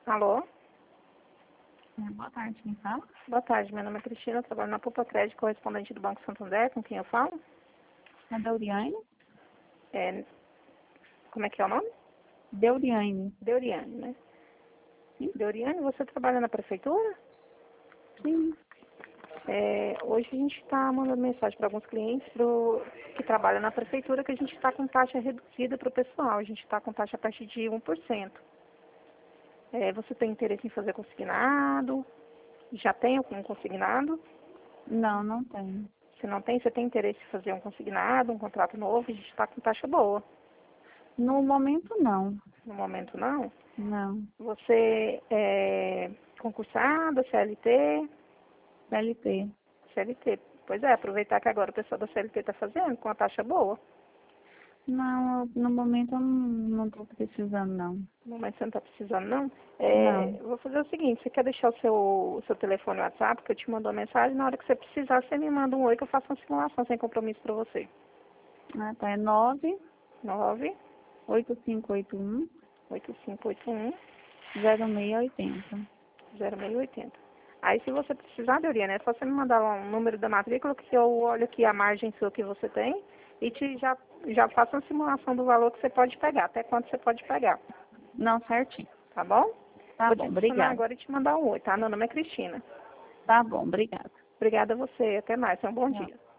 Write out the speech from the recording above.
Alô? Boa tarde, quem fala? Boa tarde, meu nome é Cristina, eu trabalho na Pupa Crédito, correspondente do Banco Santander, com quem eu falo? É Deuriane? É, como é que é o nome? Deuriane. Deuriane, né? Sim? Deuriane, você trabalha na prefeitura? Sim. Hoje a gente está mandando mensagem para alguns clientes que trabalham na prefeitura que a gente está com taxa reduzida para o pessoal, a gente está com taxa a partir de 1%. Você tem interesse em fazer consignado? Já tem algum consignado? Não, não tenho. Se não tem, você tem interesse em fazer um consignado, um contrato novo, a gente está com taxa boa. No momento, não. No momento, não. Não. Você é concursada, CLT? CLT. CLT. Pois é, aproveitar que agora o pessoal da CLT está fazendo com a taxa boa. Não, no momento eu não estou precisando, não. No momento você não está precisando, não? Não. Eu vou fazer o seguinte, você quer deixar o seu telefone no WhatsApp, que eu te mando uma mensagem, na hora que você precisar, você me manda um oi que eu faço uma simulação sem compromisso para você. Ah, tá. É 9 98581 8581 0680. 0680. Aí, se você precisar, Deuriana, é só você me mandar um número da matrícula que eu olho aqui a margem sua que você tem e já faço uma simulação do valor que você pode pegar, até quanto você pode pegar, Não, certinho. tá bom? Tá Vou bom, te adicionar obrigada. agora e te mandar um oi, tá? Meu nome é Cristina. Tá bom, obrigada. Obrigada a você, até mais, tenha um bom Tchau. dia.